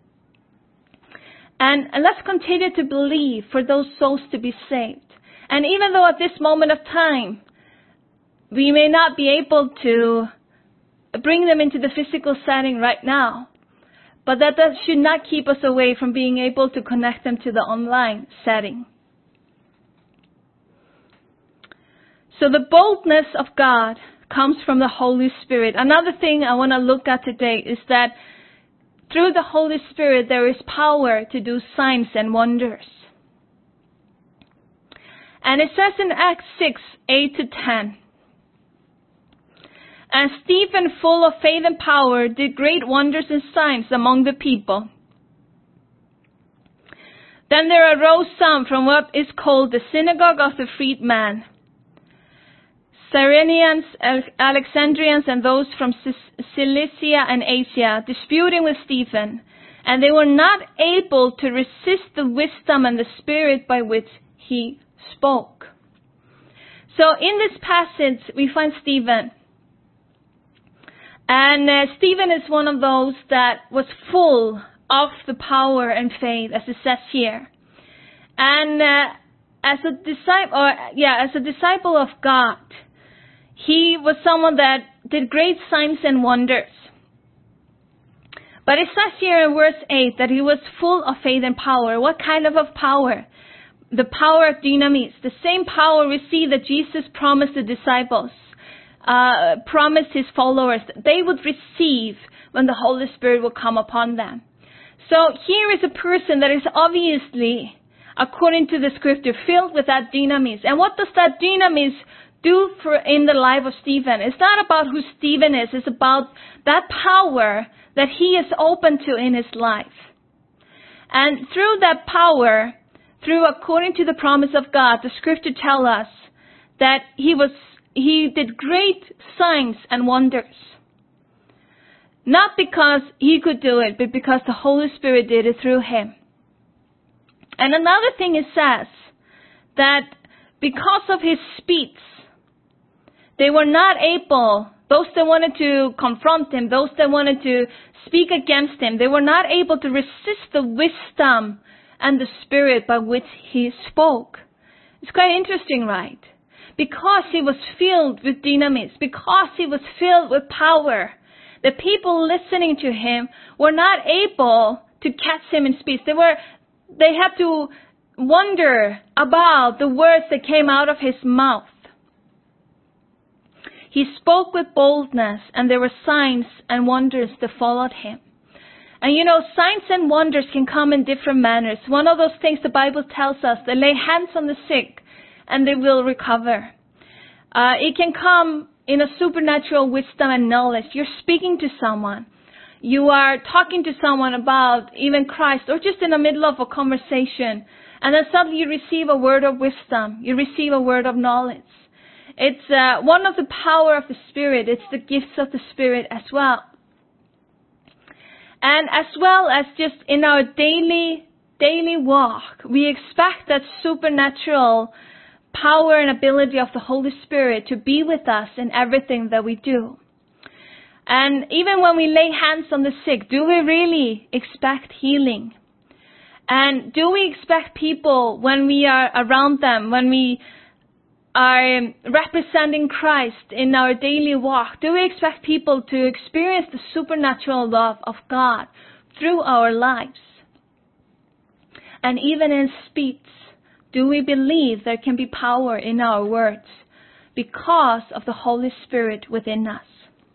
And, and let's continue to believe for those souls to be saved. And even though at this moment of time, we may not be able to bring them into the physical setting right now, but that, that should not keep us away from being able to connect them to the online setting. So the boldness of God comes from the Holy Spirit. Another thing I want to look at today is that through the Holy Spirit there is power to do signs and wonders. And it says in Acts six, eight to ten, "And Stephen, full of faith and power, did great wonders and signs among the people. Then there arose some from what is called the synagogue of the freedmen, Cyrenians, Alexandrians, and those from Cilicia and Asia, disputing with Stephen. And they were not able to resist the wisdom and the spirit by which he spoke." So in this passage, we find Stephen. And uh, Stephen is one of those that was full of the power and faith, as it says here. And uh, as a disciple, or yeah, as a disciple of God, he was someone that did great signs and wonders. But it says here in verse eight that he was full of faith and power. What kind of, of power? The power of dynamis, the same power we see that Jesus promised the disciples, uh, promised his followers that they would receive when the Holy Spirit will come upon them. So here is a person that is obviously, according to the scripture, filled with that dynamis. And what does that dynamis do for in the life of Stephen? It's not about who Stephen is. It's about that power that he is open to in his life. And through that power, through according to the promise of God, the scripture tells us that he was he did great signs and wonders. Not because he could do it, but because the Holy Spirit did it through him. And another thing it says that because of his speech, they were not able, those that wanted to confront him, those that wanted to speak against him, they were not able to resist the wisdom and the spirit by which he spoke. It's quite interesting, right? Because he was filled with dynamis, because he was filled with power, the people listening to him were not able to catch him in speech. They were, they had to wonder about the words that came out of his mouth. He spoke with boldness, and there were signs and wonders that followed him. And you know, signs and wonders can come in different manners. One of those things the Bible tells us, they lay hands on the sick and they will recover. Uh, it can come in a supernatural wisdom and knowledge. You're speaking to someone. You are talking to someone about even Christ, or just in the middle of a conversation. And then suddenly you receive a word of wisdom. You receive a word of knowledge. It's uh, one of the power of the Spirit. It's the gifts of the Spirit as well. And as well as just in our daily, daily walk, we expect that supernatural power and ability of the Holy Spirit to be with us in everything that we do. And even when we lay hands on the sick, do we really expect healing? And do we expect people, when we are around them, when we are representing Christ in our daily walk, do we expect people to experience the supernatural love of God through our lives? And even in speech, do we believe there can be power in our words because of the Holy Spirit within us?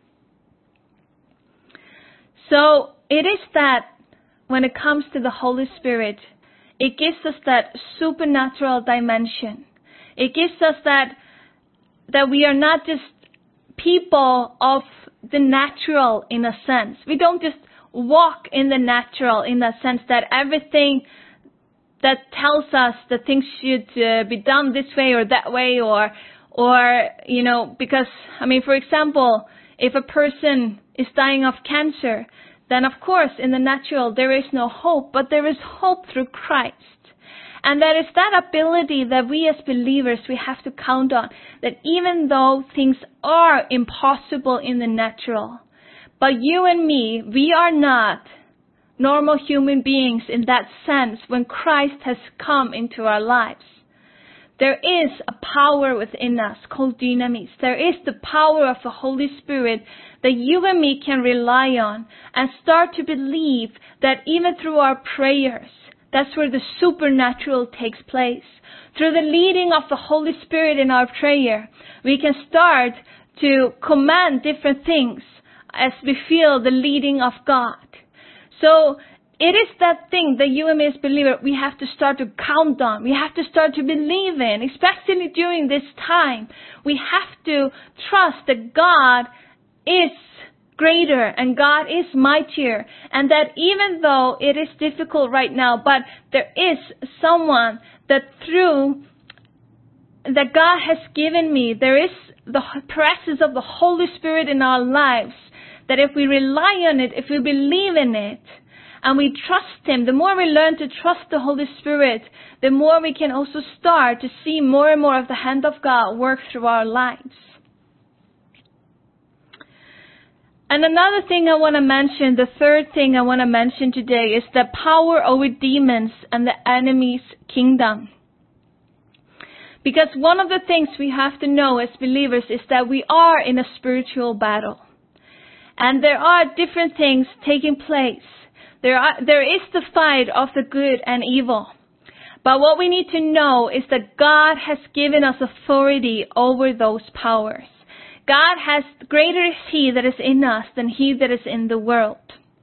So it is that when it comes to the Holy Spirit, it gives us that supernatural dimension. It gives us that that we are not just people of the natural in a sense. We don't just walk in the natural in the sense that everything that tells us that things should uh, be done this way or that way, or, or, you know, because, I mean, for example, if a person is dying of cancer, then of course in the natural there is no hope, but there is hope through Christ. And there is that ability that we as believers, we have to count on, that even though things are impossible in the natural, but you and me, we are not normal human beings in that sense when Christ has come into our lives. There is a power within us called dynamis. There is the power of the Holy Spirit that you and me can rely on and start to believe that even through our prayers, that's where the supernatural takes place. Through the leading of the Holy Spirit in our prayer, we can start to command different things as we feel the leading of God. So it is that thing that you and me as believers, we have to start to count on. We have to start to believe in, especially during this time. We have to trust that God is greater and God is mightier, and that even though it is difficult right now, but there is someone that through that God has given me, there is the presence of the Holy Spirit in our lives, that if we rely on it, if we believe in it, and we trust Him, the more we learn to trust the Holy Spirit, the more we can also start to see more and more of the hand of God work through our lives. And another thing I want to mention, the third thing I want to mention today, is the power over demons and the enemy's kingdom. Because one of the things we have to know as believers is that we are in a spiritual battle. And there are different things taking place. There are, there is the fight of the good and evil. But what we need to know is that God has given us authority over those powers. God has, greater is He that is in us than he that is in the world.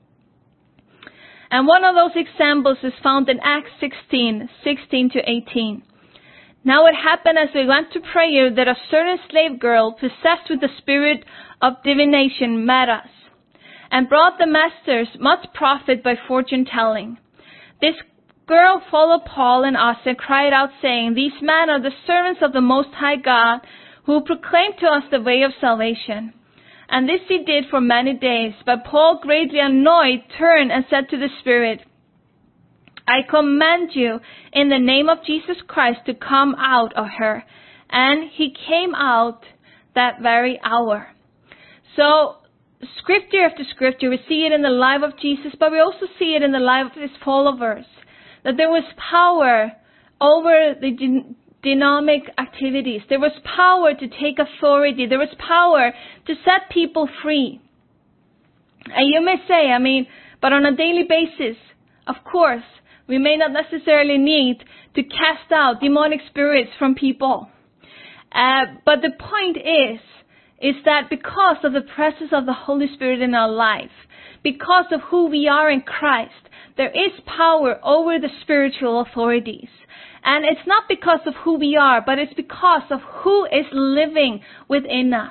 And one of those examples is found in Acts sixteen, sixteen to eighteen. Now it happened as we went to prayer that a certain slave girl possessed with the spirit of divination met us, and brought the masters much profit by fortune telling. This girl followed Paul and us and cried out, saying, These men are the servants of the Most High God, who proclaimed to us the way of salvation. And this he did for many days. But Paul, greatly annoyed, turned and said to the spirit, I command you in the name of Jesus Christ to come out of her. And he came out that very hour. So, scripture after scripture, we see it in the life of Jesus, but we also see it in the life of his followers, that there was power over the dynamic activities. There was power to take authority. There was power to set people free. And you may say, I mean, but on a daily basis, of course, we may not necessarily need to cast out demonic spirits from people. Uh, but the point is, is that because of the presence of the Holy Spirit in our life, because of who we are in Christ, there is power over the spiritual authorities. And it's not because of who we are, but it's because of who is living within us.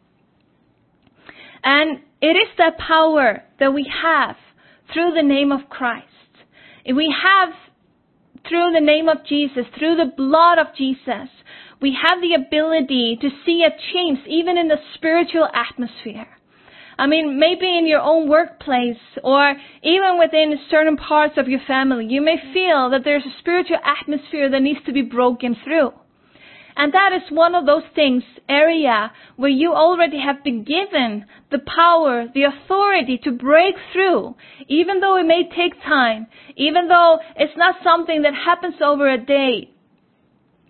And it is that power that we have through the name of Christ. We have, through the name of Jesus, through the blood of Jesus, we have the ability to see a change even in the spiritual atmosphere. I mean, maybe in your own workplace or even within certain parts of your family, you may feel that there's a spiritual atmosphere that needs to be broken through. And that is one of those things, area where you already have been given the power, the authority to break through, even though it may take time, even though it's not something that happens over a day.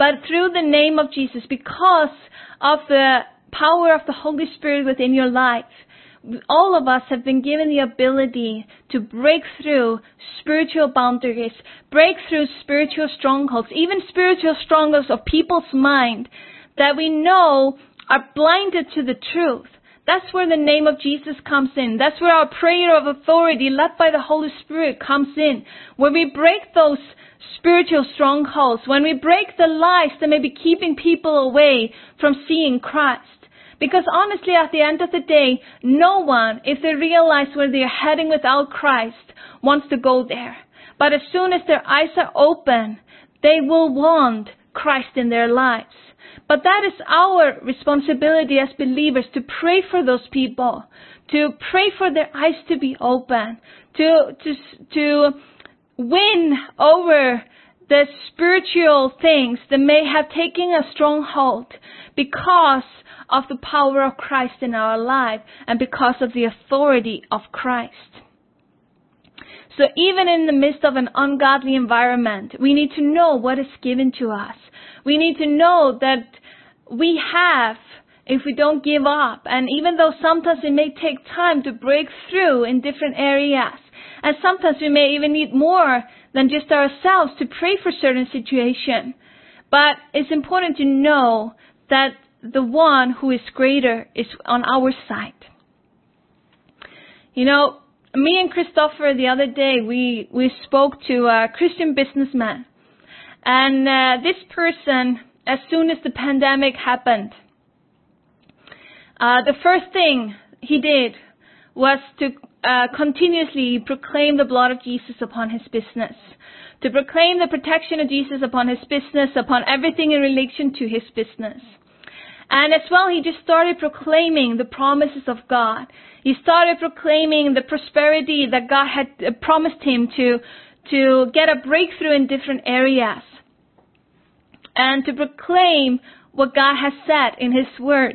but through the name of Jesus, because of the power of the Holy Spirit within your life, all of us have been given the ability to break through spiritual boundaries, break through spiritual strongholds, even spiritual strongholds of people's mind that we know are blinded to the truth. That's where the name of Jesus comes in. That's where our prayer of authority led by the Holy Spirit comes in. Where we break those spiritual strongholds. When we break the lies that may be keeping people away from seeing Christ. Because honestly, at the end of the day, no one, if they realize where they're heading without Christ, wants to go there. But as soon as their eyes are open, they will want Christ in their lives. But that is our responsibility as believers, to pray for those people, to pray for their eyes to be open, to to to win over the spiritual things that may have taken a stronghold because of the power of Christ in our life and because of the authority of Christ. So even in the midst of an ungodly environment, we need to know what is given to us. We need to know that we have, if we don't give up, and even though sometimes it may take time to break through in different areas, and sometimes we may even need more than just ourselves to pray for certain situations. But it's important to know that the one who is greater is on our side. You know, me and Christopher the other day, we, we spoke to a Christian businessman. And uh, this person, as soon as the pandemic happened, uh, the first thing he did was to uh, continuously proclaim the blood of Jesus upon his business, to proclaim the protection of Jesus upon his business, upon everything in relation to his business. And as well, he just started proclaiming the promises of God. He started proclaiming the prosperity that God had promised him to, to get a breakthrough in different areas. And to proclaim what God has said in His Word.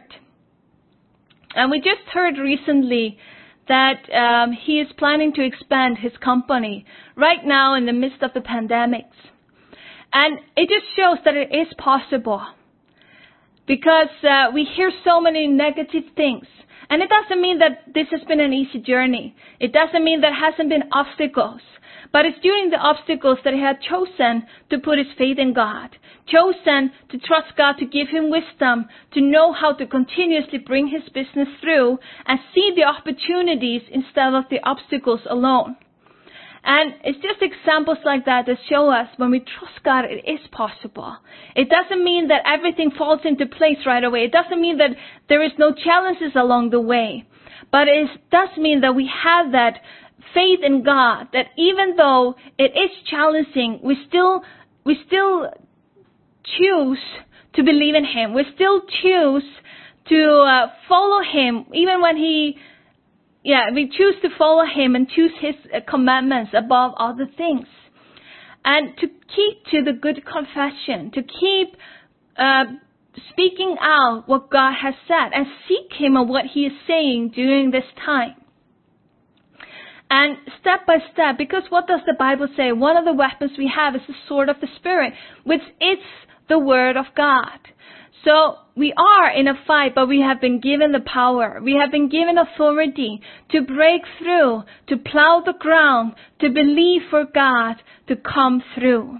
And we just heard recently that um, he is planning to expand his company right now in the midst of the pandemics. And it just shows that it is possible. Because uh, we hear so many negative things. And it doesn't mean that this has been an easy journey. It doesn't mean there hasn't been obstacles. But it's during the obstacles that he had chosen to put his faith in God. Chosen to trust God to give him wisdom, to know how to continuously bring his business through and see the opportunities instead of the obstacles alone. And it's just examples like that that show us when we trust God, it is possible. It doesn't mean that everything falls into place right away. It doesn't mean that there is no challenges along the way. But it does mean that we have that faith in God, that even though it is challenging, we still, we still choose to believe in Him. We still choose to uh, follow Him, even when He, yeah, we choose to follow Him and choose His uh, commandments above other things. And to keep to the good confession, to keep uh, speaking out what God has said and seek Him on what He is saying during this time. And step by step, because what does the Bible say? One of the weapons we have is the sword of the Spirit, which is the Word of God. So we are in a fight, but we have been given the power. We have been given authority to break through, to plow the ground, to believe for God to come through.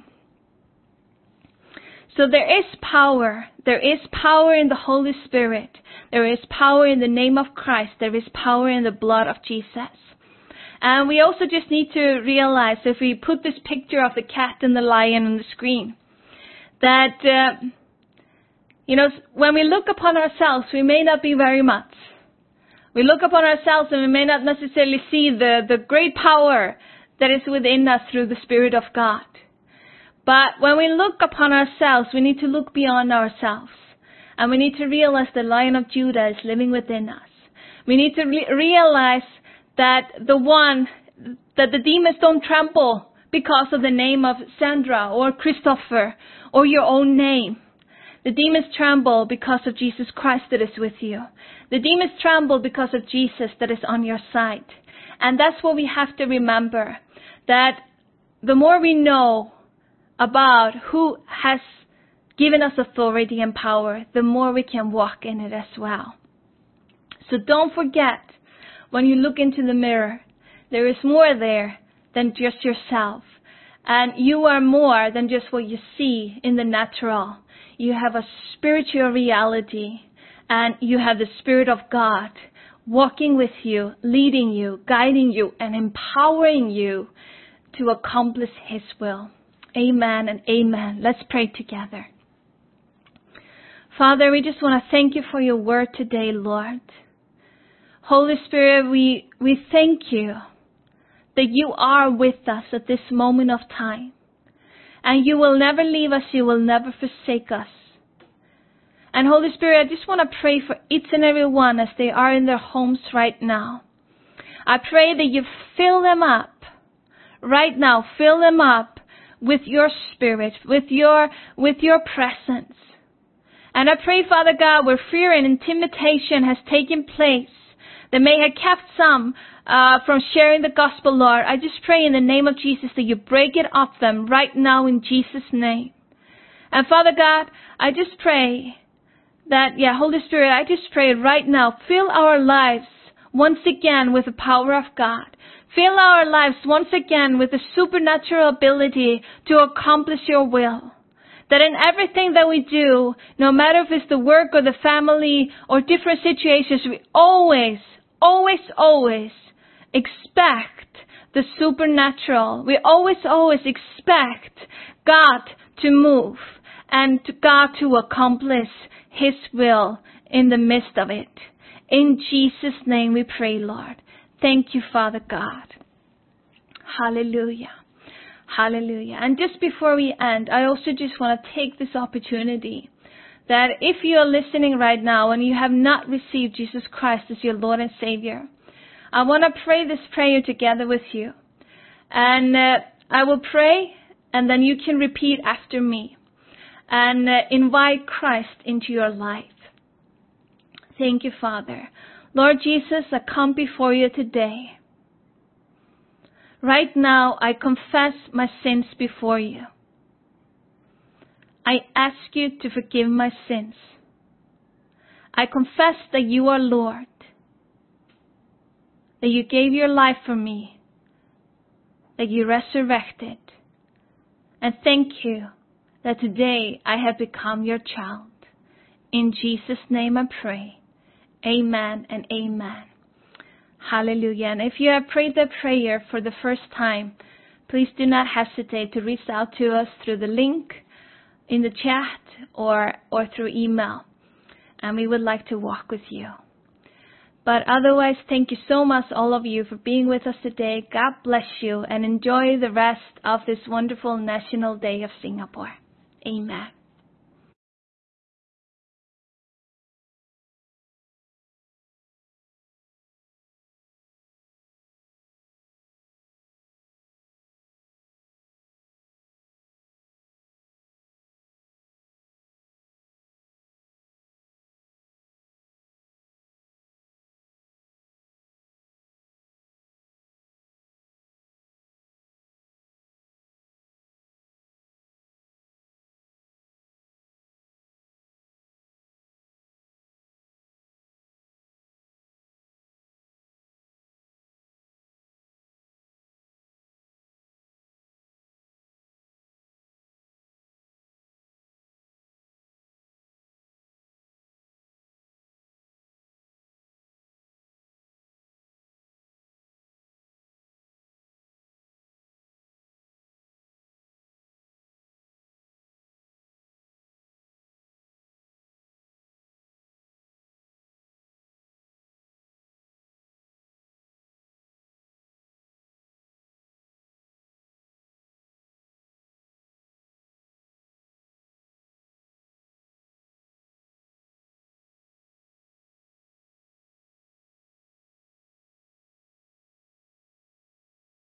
So there is power. There is power in the Holy Spirit. There is power in the name of Christ. There is power in the blood of Jesus. And we also just need to realize, if we put this picture of the cat and the lion on the screen, that, uh, you know, when we look upon ourselves, we may not be very much. We look upon ourselves and we may not necessarily see the, the great power that is within us through the Spirit of God. But when we look upon ourselves, we need to look beyond ourselves. And we need to realize the Lion of Judah is living within us. We need to re- realize that the one, that the demons don't tremble because of the name of Sandra or Christopher or your own name. The demons tremble because of Jesus Christ that is with you. The demons tremble because of Jesus that is on your side. And that's what we have to remember, that the more we know about who has given us authority and power, the more we can walk in it as well. So don't forget, when you look into the mirror, there is more there than just yourself. And you are more than just what you see in the natural. You have a spiritual reality, and you have the Spirit of God walking with you, leading you, guiding you, and empowering you to accomplish His will. Amen and amen. Let's pray together. Father, we just want to thank you for your word today, Lord. Holy Spirit, we, we thank you that you are with us at this moment of time. And you will never leave us. You will never forsake us. And Holy Spirit, I just want to pray for each and every one as they are in their homes right now. I pray that you fill them up right now. Fill them up with your Spirit, with your, with your presence. And I pray, Father God, where fear and intimidation has taken place, that may have kept some uh, from sharing the gospel, Lord, I just pray in the name of Jesus that you break it off them right now in Jesus' name. And Father God, I just pray that, yeah, Holy Spirit, I just pray right now, fill our lives once again with the power of God. Fill our lives once again with the supernatural ability to accomplish your will. That in everything that we do, no matter if it's the work or the family or different situations, we always, always, always expect the supernatural. We always, always expect God to move and God to accomplish His will in the midst of it. In Jesus' name we pray, Lord. Thank you, Father God. Hallelujah. Hallelujah. And just before we end, I also just want to take this opportunity that if you are listening right now and you have not received Jesus Christ as your Lord and Savior, I want to pray this prayer together with you. And uh, I will pray, and then you can repeat after me and uh, invite Christ into your life. Thank you, Father. Lord Jesus, I come before you today. Right now, I confess my sins before you. I ask you to forgive my sins. I confess that you are Lord, that you gave your life for me, that you resurrected. And thank you that today I have become your child. In Jesus' name I pray. Amen and amen. Hallelujah. And if you have prayed that prayer for the first time, please do not hesitate to reach out to us through the link in the chat or, or through email. And we would like to walk with you. But otherwise, thank you so much, all of you, for being with us today. God bless you and enjoy the rest of this wonderful National Day of Singapore. Amen.